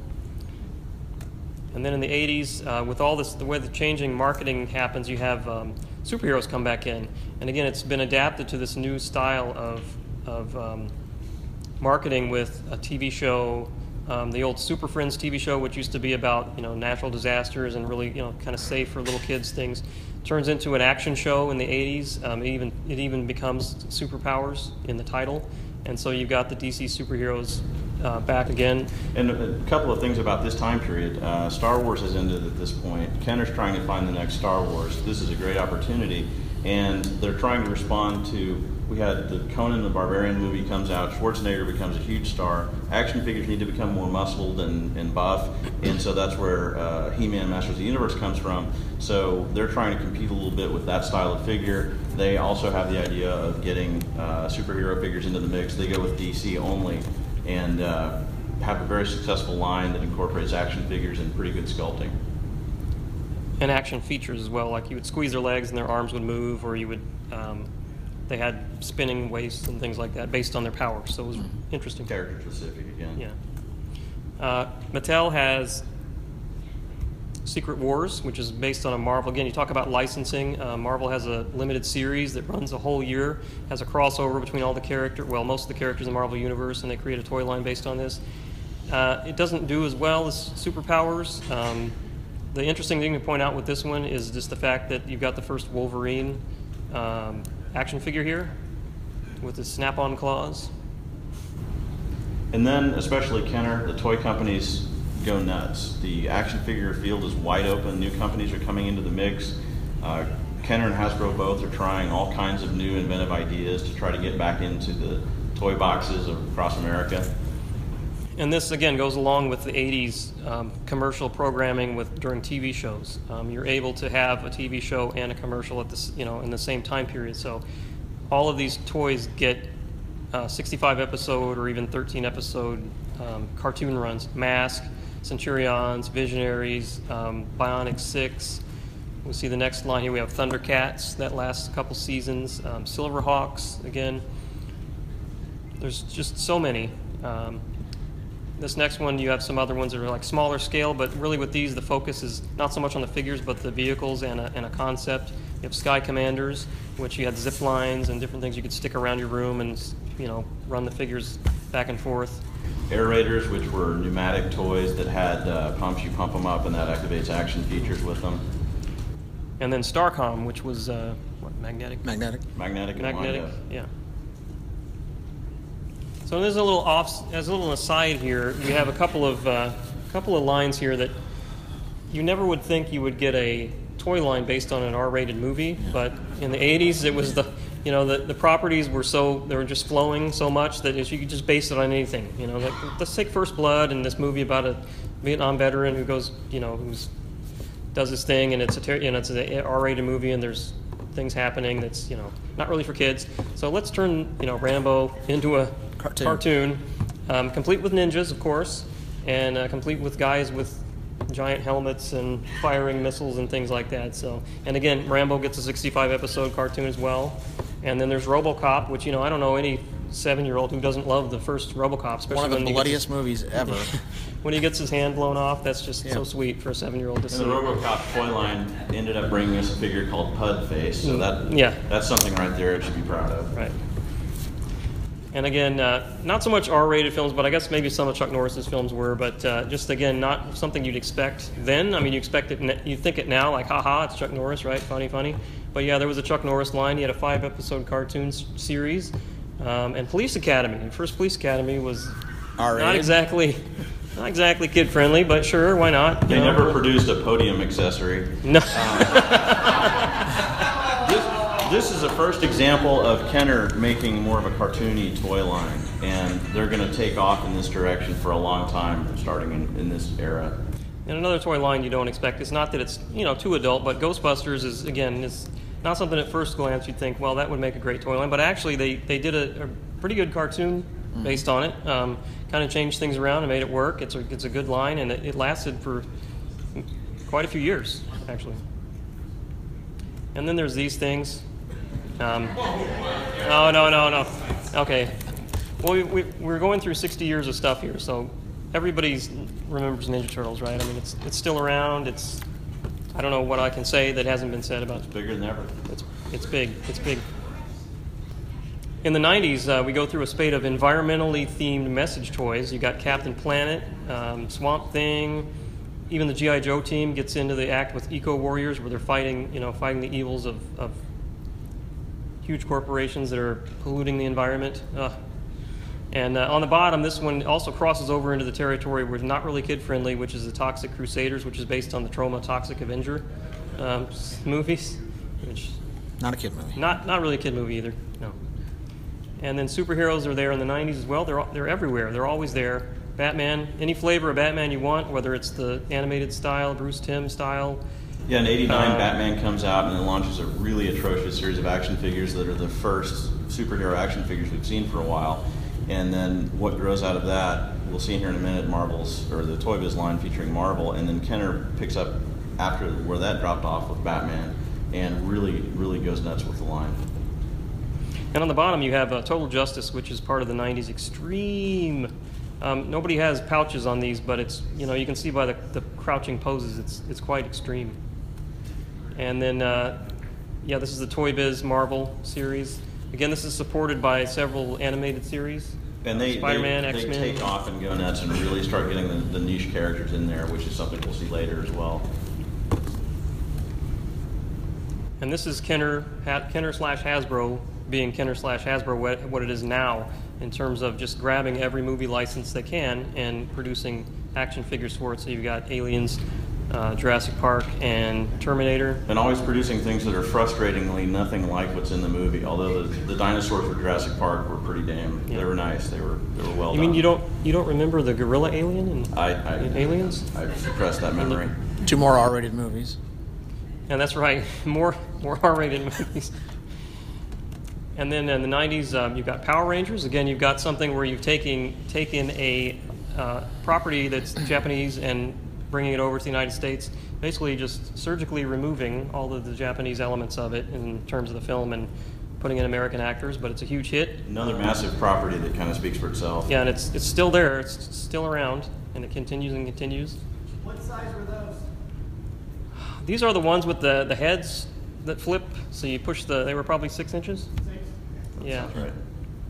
And then in the eighties, uh, with all this, the way the changing marketing happens, you have um, superheroes come back in. And again, it's been adapted to this new style of, of um, marketing with a T V show, um, the old Super Friends T V show, which used to be about, you know, natural disasters and really, you know, kind of safe for little kids things, turns into an action show in the eighties. Um, it even it even becomes superpowers in the title. And so you've got the D C superheroes uh, back again. And a couple of things about this time period. Uh, Star Wars has ended at this point. Kenner's trying to find the next Star Wars. This is a great opportunity. And they're trying to respond to, we had the Conan the Barbarian movie comes out, Schwarzenegger becomes a huge star. Action figures need to become more muscled and, and buff. And so that's where uh, He-Man Masters of the Universe comes from. So they're trying to compete a little bit with that style of figure. They also have the idea of getting uh, superhero figures into the mix. They go with D C only and uh, have a very successful line that incorporates action figures and pretty good sculpting. And action features as well, like you would squeeze their legs and their arms would move, or you would, um, they had spinning waists and things like that based on their power. So it was interesting. Character specific again. Yeah. Uh, Mattel has Secret Wars, which is based on a Marvel. Again, you talk about licensing. Uh, Marvel has a limited series that runs a whole year, has a crossover between all the characters, well, most of the characters in the Marvel Universe, and they create a toy line based on this. Uh, it doesn't do as well as Superpowers. Um, the interesting thing to point out with this one is just the fact that you've got the first Wolverine um, action figure here with the snap-on claws. And then, especially Kenner, the toy companies go nuts. The action figure field is wide open. New companies are coming into the mix. Uh, Kenner and Hasbro both are trying all kinds of new inventive ideas to try to get back into the toy boxes across America. And this, again, goes along with the eighties um, commercial programming with during T V shows. Um, you're able to have a T V show and a commercial at this, you know, in the same time period. So all of these toys get uh, sixty-five episode or even thirteen episode um, cartoon runs. Mask, Centurions, Visionaries, um, Bionic Six. We see the next line here. We have Thundercats that lasts a couple seasons. Um, Silverhawks again. There's just so many. Um, This next one, you have some other ones that are like smaller scale, but really with these, the focus is not so much on the figures, but the vehicles and a, and a concept. You have Sky Commanders, which you had zip lines and different things you could stick around your room and, you know, run the figures back and forth. Air Raiders, which were pneumatic toys that had uh, pumps, you pump them up and that activates action features with them. And then Starcom, which was, uh, what, magnetic? Magnetic. Magnetic and Magnetic, wind-up. yeah. So there's a little off, as a little aside here, we have a couple of uh, couple of lines here that you never would think you would get a toy line based on an R-rated movie, but in the eighties it was the, you know, the, the properties were so, they were just flowing so much that you could just base it on anything. You know, like, let's take First Blood and this movie about a Vietnam veteran who goes, you know, who's does this thing, and it's a ter- you know, it's an R-rated movie, and there's things happening that's, you know, not really for kids. So let's turn, you know, Rambo into a Cartoon. cartoon um, complete with ninjas, of course, and uh, complete with guys with giant helmets and firing missiles and things like that. So, and again, Rambo gets a sixty-five episode cartoon as well. And then there's RoboCop, which, you know, I don't know any seven-year-old who doesn't love the first RoboCop, especially One of the when he bloodiest gets movies ever. his, when he gets his hand blown off. That's just Yeah. so sweet for a seven-year-old to And see. the RoboCop toy line ended up bringing us a figure called Pudface, so that Yeah. that's something right there it should be proud of. Right. And again, uh, not so much R-rated films, but I guess maybe some of Chuck Norris's films were, but uh, just again, not something you'd expect then. I mean, you expect it, you think it now, like, haha, it's Chuck Norris, right? Funny, funny. But yeah, there was a Chuck Norris line. He had a five-episode cartoon s- series. Um, and Police Academy, the first Police Academy was R-rated. not exactly, not exactly kid-friendly, but sure, why not? They You know? never produced a podium accessory. No. This, this is the first example of Kenner making more of a cartoony toy line, and they're going to take off in this direction for a long time, starting in, in this era. And another toy line you don't expect. It's not that it's, you know, too adult, but Ghostbusters is, again, is not something at first glance you'd think, well, that would make a great toy line. But actually, they, they did a, a pretty good cartoon based on it. Um, kind of changed things around and made it work. It's a, it's a good line, and it, it lasted for quite a few years, actually. And then there's these things. Um, no, no, no, no. Okay. Well, we, we, we're going through sixty years of stuff here, so everybody remembers Ninja Turtles, right? I mean, it's it's still around. It's, I don't know what I can say that hasn't been said about it. Bigger than ever. It's, it's big. It's big. In the nineties, uh, we go through a spate of environmentally themed message toys. You got Captain Planet, um, Swamp Thing, even the G I. Joe team gets into the act with Eco Warriors, where they're fighting, you know, fighting the evils of, of huge corporations that are polluting the environment. Ugh. And uh, on the bottom, this one also crosses over into the territory where it's not really kid-friendly, which is the Toxic Crusaders, which is based on the Troma Toxic Avenger um, movies, which Not a kid movie. not not really a kid movie either. No. And then superheroes are there in the nineties as well. They're they're everywhere. They're always there. Batman, any flavor of Batman you want, whether it's the animated style, Bruce Timm style. Yeah, in eighty-nine, Uh, Batman comes out and then launches a really atrocious series of action figures that are the first superhero action figures we've seen for a while. And then what grows out of that, we'll see here in a minute, Marvel's, or the Toy Biz line featuring Marvel, and then Kenner picks up after where that dropped off with Batman and really, really goes nuts with the line. And on the bottom, you have uh, Total Justice, which is part of the nineties Extreme. Um, nobody has pouches on these, but it's, you know, you can see by the, the crouching poses, it's it's quite extreme. And then, uh, yeah, this is the Toy Biz Marvel series. Again, this is supported by several animated series. And they, Spider-Man, they, X-Men. they take off and go nuts and really start getting the, the niche characters in there, which is something we'll see later as well. And this is Kenner, ha- Kenner slash Hasbro being Kenner slash Hasbro what, what it is now in terms of just grabbing every movie license they can and producing action figures for it. So you've got Aliens, uh, Jurassic Park, and Terminator. And always producing things that are frustratingly nothing like what's in the movie. Although the, the dinosaurs for Jurassic Park were pretty damn, Yeah. they were nice. They were they were well You done. mean you don't you don't remember the gorilla alien in, I, I, in Aliens? I suppressed that memory. Two more R-rated movies. And that's right, more more R-rated movies. And then in the nineties, um, you've got Power Rangers. Again, you've got something where you've taken taken a uh, property that's Japanese and bringing it over to the United States, basically just surgically removing all of the Japanese elements of it in terms of the film and putting in American actors, but it's a huge hit. Another massive property that kind of speaks for itself. Yeah, and it's it's still there, it's still around, and it continues and continues. What size were those? These are the ones with the, the heads that flip, so you push the, they were probably six inches? Six? Yeah. That's right.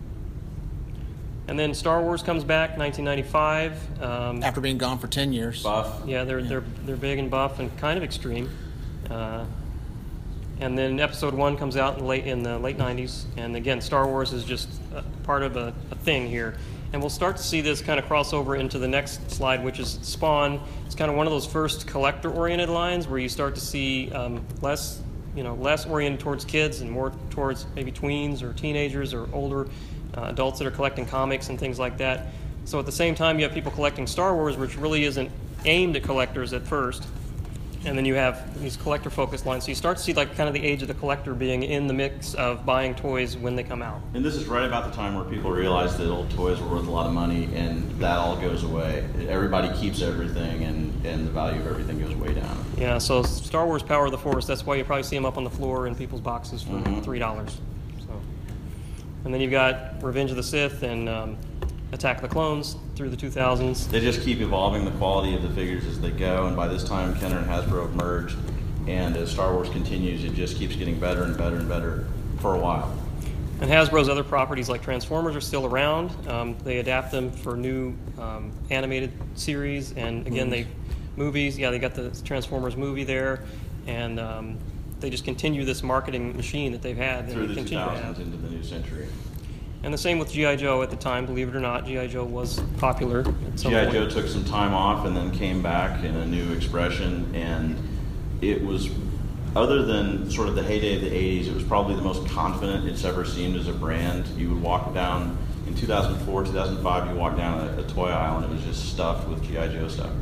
And then Star Wars comes back, nineteen ninety-five. Um, After being gone for ten years. Buff. Yeah, they're they're they're big and buff and kind of extreme. Uh, and then Episode One comes out in late in the late nineties, and again, Star Wars is just a part of a, a thing here. And we'll start to see this kind of cross over into the next slide, which is Spawn. It's kind of one of those first collector-oriented lines where you start to see um, less, you know, less oriented towards kids and more towards maybe tweens or teenagers or older uh, adults that are collecting comics and things like that. So at the same time, you have people collecting Star Wars, which really isn't aimed at collectors at first. And then you have these collector-focused lines. So you start to see like kind of the age of the collector being in the mix of buying toys when they come out. And this is right about the time where people realize that old toys were worth a lot of money, and that all goes away. Everybody keeps everything, and, and the value of everything goes way down. Yeah, so Star Wars Power of the Force, that's why you probably see them up on the floor in people's boxes for Mhm. three dollars. So, and then you've got Revenge of the Sith and um, Attack of the Clones through the two thousands. They just keep evolving the quality of the figures as they go, and by this time, Kenner and Hasbro have merged, and as Star Wars continues, it just keeps getting better and better and better for a while. And Hasbro's other properties like Transformers are still around. Um, they adapt them for new um, animated series, and again, they movies. Yeah, they got the Transformers movie there, and um, they just continue this marketing machine that they've had. and Through the two continue to have. thousands into the new century. And the same with G I. Joe at the time. Believe it or not, G I. Joe was popular at some G I. point. Joe took some time off and then came back in a new expression, and it was, other than sort of the heyday of the eighties, it was probably the most confident it's ever seemed as a brand. You would walk down, in two thousand four, two thousand five, you walk down a, a toy aisle and it was just stuffed with G I. Joe stuff.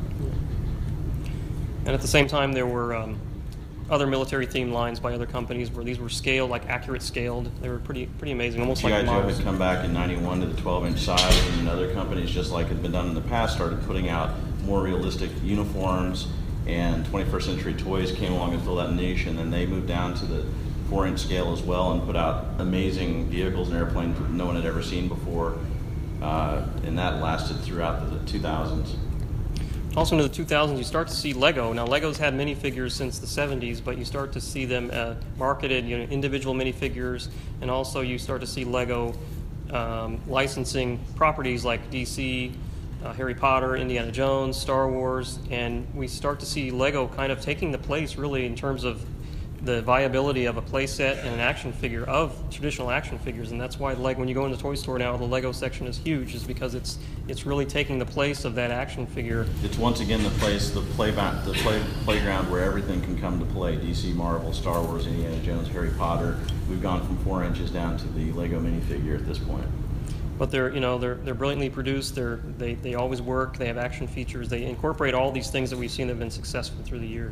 And at the same time, there were um, other military-themed lines by other companies where these were scaled, like accurate scaled. They were pretty pretty amazing, almost G I. like Joe models. had come back in ninety-one to the twelve inch size, and then other companies, just like had been done in the past, started putting out more realistic uniforms, and twenty-first Century Toys came along and filled that niche, and then they moved down to the four inch scale as well and put out amazing vehicles and airplanes that no one had ever seen before, uh, and that lasted throughout the two thousands. Also into the two thousands, you start to see Lego. Now, Lego's had minifigures since the seventies, but you start to see them uh, marketed, you know, individual minifigures, and also you start to see Lego um, licensing properties like D C, uh, Harry Potter, Indiana Jones, Star Wars, and we start to see Lego kind of taking the place, really, in terms of the viability of a play set and an action figure of traditional action figures. And that's why, like, when you go in the toy store now, the Lego section is huge, is because it's it's really taking the place of that action figure. It's once again the place, the play, the play, playground where everything can come to play. D C, Marvel, Star Wars, Indiana Jones, Harry Potter. We've gone from four inches down to the Lego minifigure at this point. But they're, you know, they're they're brilliantly produced. They're they they always work. They have action features. They incorporate all these things that we've seen that have been successful through the years.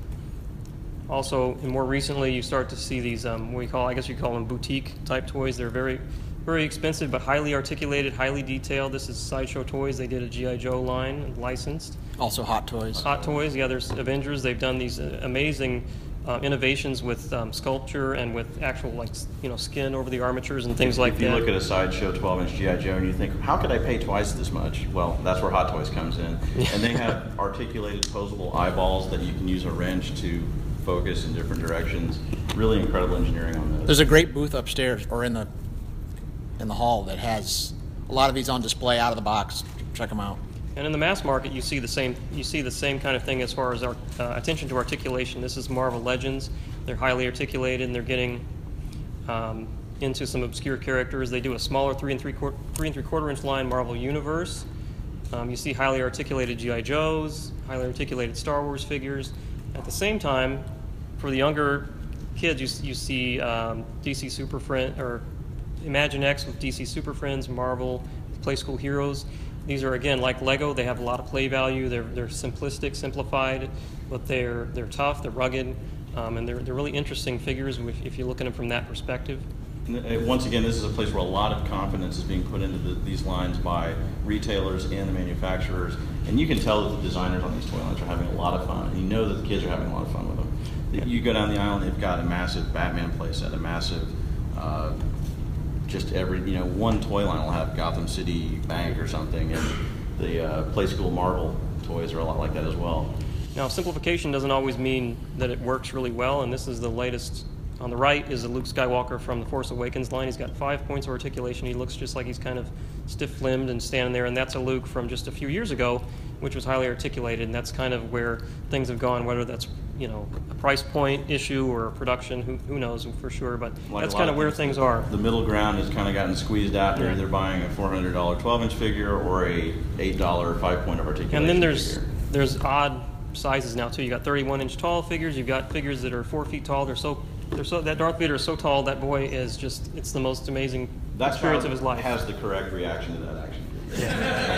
Also, and more recently, you start to see these um, what we call, I guess you call them boutique type toys. They're very very expensive but highly articulated, highly detailed. This is Sideshow Toys. They did a G I. Joe line licensed. Also Hot Toys. Hot Toys, yeah, there's Avengers. They've done these uh, amazing uh, innovations with um, sculpture and with actual, like, s- you know, skin over the armatures and things like If you that. look at a sideshow twelve inch G I. Joe and you think, how could I pay twice this much? Well, that's where Hot Toys comes in. And they have articulated posable eyeballs that you can use a wrench to focus in different directions. Really incredible engineering on those. There's a great booth upstairs or in the in the hall that has a lot of these on display out of the box. Check them out. And in the mass market, you see the same you see the same kind of thing as far as our uh, attention to articulation. This is Marvel Legends. They're highly articulated, and they're getting um, into some obscure characters. They do a smaller three and three quarter three and three quarter inch line Marvel Universe. Um, you see highly articulated G I. Joes, highly articulated Star Wars figures. At the same time, for the younger kids, you, you see um, D C Super Friend or Imagine X with D C Super Friends, Marvel Play School Heroes. These are, again, like Lego. They have a lot of play value. They're they're simplistic, simplified, but they're they're tough. They're rugged, um, and they're they're really interesting figures if, if you look at them from that perspective. And, uh, Once again, this is a place where a lot of confidence is being put into the, these lines by retailers and the manufacturers, and you can tell that the designers on these toy lines are having a lot of fun, and you know that the kids are having a lot of fun with them. You go down the aisle and they've got a massive Batman playset, a massive, uh, just every, you know, one toy line will have Gotham City Bank or something, and the uh, Play School Marvel toys are a lot like that as well. Now, simplification doesn't always mean that it works really well, and this is the latest. On the right is a Luke Skywalker from the Force Awakens line. He's got five points of articulation. He looks just like he's kind of stiff-limbed and standing there, and that's a Luke from just a few years ago, which was highly articulated, and that's kind of where things have gone, whether that's, you know, a price point issue or production, who, who knows for sure, but Like that's a lot kind of where things, things are. The middle ground has kind of gotten squeezed out, and you're Yeah. either buying a four hundred dollar twelve inch figure or a eight dollar five point of articulation And then there's figure. there's odd sizes now too. You got thirty-one inch tall figures. You've got figures that are four feet tall. They're so they're so that Darth Vader is so tall. That boy is just it's the most amazing That experience child of his life. has the correct reaction to that action figure.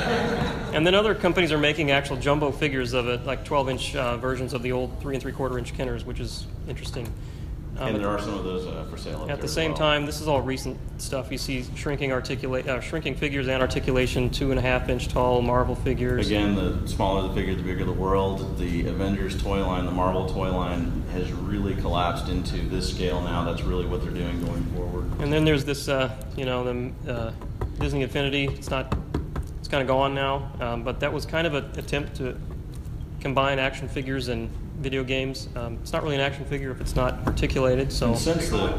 And then other companies are making actual jumbo figures of it, like twelve inch uh, versions of the old three and three quarter inch Kenners, which is interesting. Um, And there are some of those uh, for sale up At there the as same well. time, this is all recent stuff. You see shrinking articulate, uh, shrinking figures and articulation, two and a half inch tall Marvel figures. Again, the smaller the figure, the bigger the world. The Avengers toy line, the Marvel toy line, has really collapsed into this scale now. That's really what they're doing going forward. And then there's this, uh, you know, the uh, Disney Infinity. It's not, it's kind of gone now, um, but that was kind of an attempt to combine action figures and video games. Um, it's not really an action figure if it's not articulated. So And since the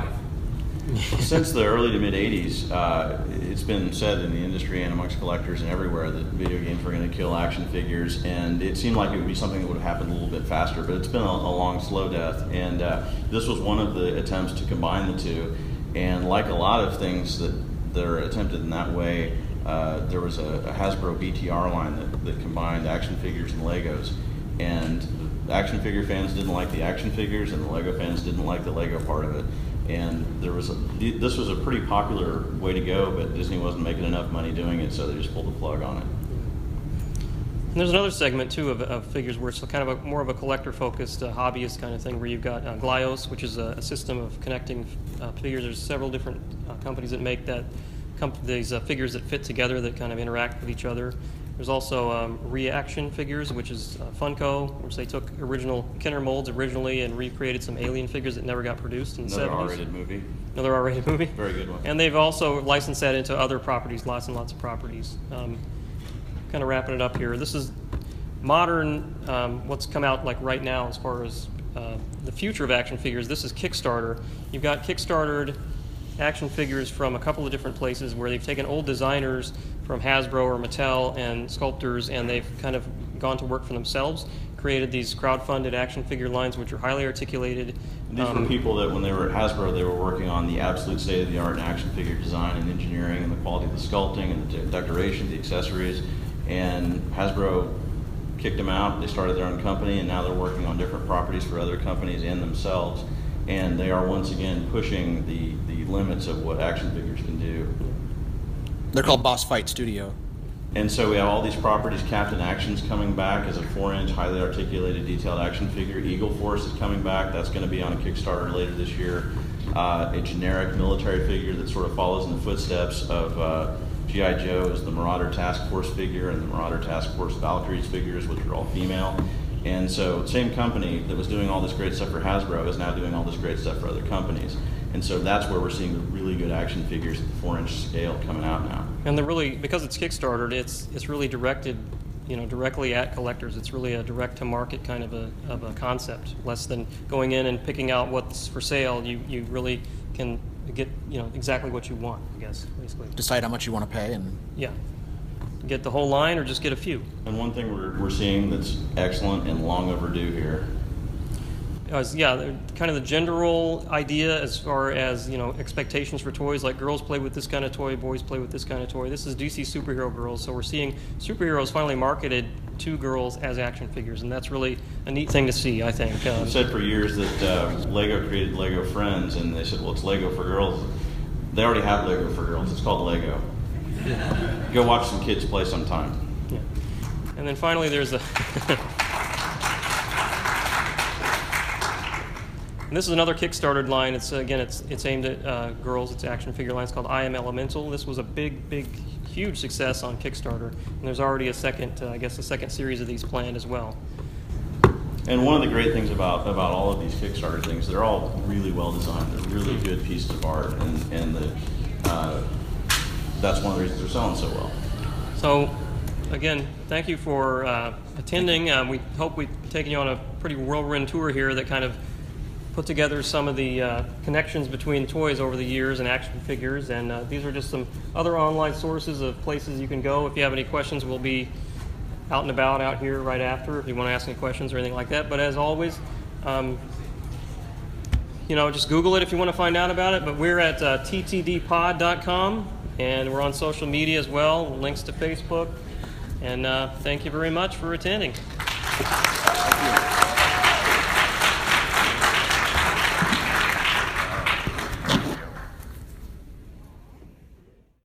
since the early to mid eighties, uh, it's been said in the industry and amongst collectors and everywhere that video games were going to kill action figures, and it seemed like it would be something that would have happened a little bit faster, but it's been a, a long, slow death. And uh, this was one of the attempts to combine the two. And like a lot of things that, that are attempted in that way, uh, there was a, a Hasbro B T R line that, that combined action figures and Legos. And the action figure fans didn't like the action figures, and the Lego fans didn't like the Lego part of it. And there was a, this was a pretty popular way to go, but Disney wasn't making enough money doing it, so they just pulled the plug on it. And there's another segment too of, of figures where it's kind of a, more of a collector-focused, uh, hobbyist kind of thing, where you've got uh, Glyos, which is a, a system of connecting uh, figures. There's several different uh, companies that make that comp- these uh, figures that fit together that kind of interact with each other. There's also um, Reaction Figures, which is uh, Funko, which they took original Kenner molds originally and recreated some Alien figures that never got produced in the Another seventies. R-rated movie. Another R-rated movie. Very good one. And they've also licensed that into other properties, lots and lots of properties. Um, kind of wrapping it up here. This is modern, um, what's come out like right now as far as uh, the future of action figures. This is Kickstarter. You've got Kickstartered action figures from a couple of different places where they've taken old designers from Hasbro or Mattel and sculptors, and they've kind of gone to work for themselves, created these crowdfunded action figure lines which are highly articulated. These Um, were people that when they were at Hasbro, they were working on the absolute state-of-the-art in action figure design and engineering and the quality of the sculpting and the de- decoration, the accessories. And Hasbro kicked them out. They started their own company, and now they're working on different properties for other companies and themselves. And they are once again pushing the, the limits of what action figures can do. They're called Boss Fight Studio. And so we have all these properties. Captain Action's coming back as a four inch, highly articulated, detailed action figure. Eagle Force is coming back. That's going to be on a Kickstarter later this year. Uh, a generic military figure that sort of follows in the footsteps of uh, G I. Joe is the Marauder Task Force figure and the Marauder Task Force Valkyries figures, which are all female. And so, same company that was doing all this great stuff for Hasbro is now doing all this great stuff for other companies. And so that's where we're seeing the really good action figures at the four-inch scale coming out now. And they're really, because it's Kickstartered, it's it's really directed, you know, directly at collectors. It's really a direct-to-market kind of a of a concept, less than going in and picking out what's for sale. You you really can get, you know, exactly what you want, I guess, basically. Decide how much you want to pay, and Yeah. Get the whole line or just get a few. And one thing we're, we're seeing that's excellent and long overdue here. Uh, yeah, the- kind of the general idea as far as, you know, expectations for toys, like girls play with this kind of toy, boys play with this kind of toy. This is D C Superhero Girls, so we're seeing superheroes finally marketed to girls as action figures, and that's really a neat thing to see, I think. Um, I've said for years that uh, Lego created Lego Friends, and they said, well, it's Lego for girls. They already have Lego for girls. It's called Lego. Go watch some kids play sometime. yeah. And then finally there's a... And this is another Kickstarter line. It's again, it's it's aimed at uh, girls. It's an action figure line. It's called I Am Elemental. This was a big, big, huge success on Kickstarter, and there's already a second, uh, I guess, a second series of these planned as well. And one of the great things about, about all of these Kickstarter things, they're all really well designed. They're really good pieces of art, and and the, uh, that's one of the reasons they're selling so well. So, again, thank you for uh, attending. Um, we hope we've taken you on a pretty whirlwind tour here that kind of put together some of the uh, connections between toys over the years and action figures. And uh, these are just some other online sources of places you can go. If you have any questions, we'll be out and about out here right after if you want to ask any questions or anything like that. But as always, um, you know, just Google it if you want to find out about it. But we're at uh, T T D pod dot com, and we're on social media as well, links to Facebook. And uh, thank you very much for attending. thank you.